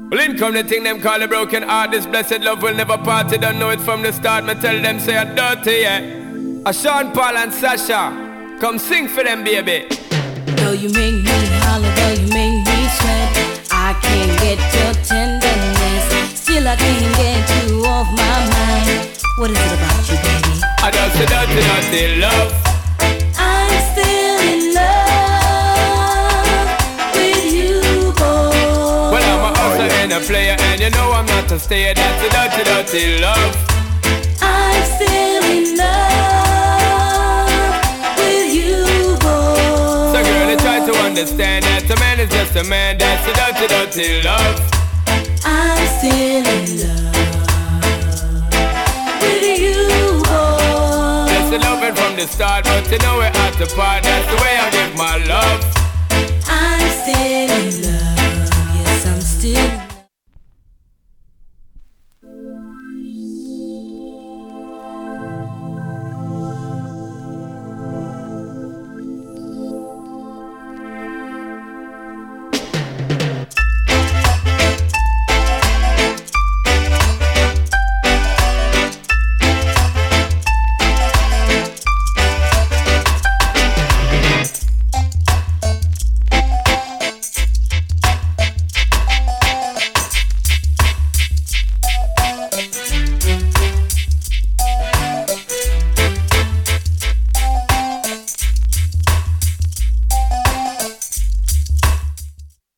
Well, in come the thing them call a broken heart. This blessed love will never part. You don't know it from the start. Me tell them say I'm dirty, yeah. A Sean Paul and Sasha, come sing for them, baby. Though you make me holler, though you make me sweat, I can't get your tenderness. Still I can't get you off my mind. What is it about you, baby? I just a dirty, dirty love. I'm still in love with you, boy. Well, I'm a hustler and a player, and you know I'm not a stayer. That's a dirty, dirty love. I'm still in love with you, boy. So girl, I try to understand that a man is just a man. That's a dirty, dirty love. I'm still in love with you, boy. That's the loving from the start, but you know we're at the part. That's the way I give my love. I'm